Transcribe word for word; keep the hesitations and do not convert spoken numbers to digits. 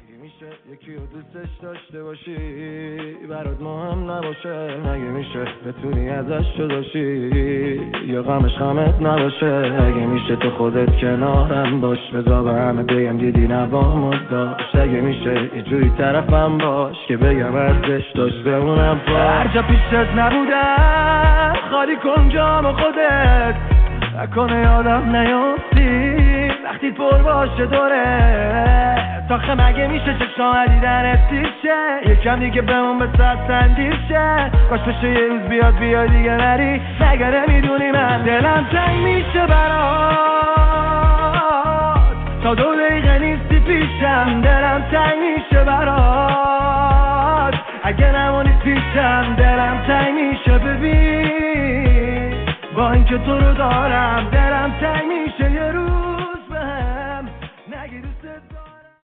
میشه یکی رو دوستش داشته باشی برات مهم نباشه، مگه میشه بتونی ازش جداشی یا غمش غمت نباشه، اگه میشه تو خودت کنارم باش، بذار به همه بگم دیدی نوامو داشت، اگه میشه یه جوری طرفم باش که بگم ارزش داشت بمونم پاش، هر جا پیشت نبودم خالی کن جام خودت، نکنه یادم نیافتی وقتی پر باشه دوره، تاخه مگه میشه چشم دیدنت دیشه یکم دیگه بمون به ساعت سندیر شه، باش بشه یه روز بیاد بیاد دیگه نری، مگه نمیدونی من دلم تنگ میشه برات، تا دو دقیقه نیستی پیشم دلم تنگ میشه برات، اگه نمونی پیشم دلم تنگ میشه، ببین با اینکه تو رو دارم دلم تنگ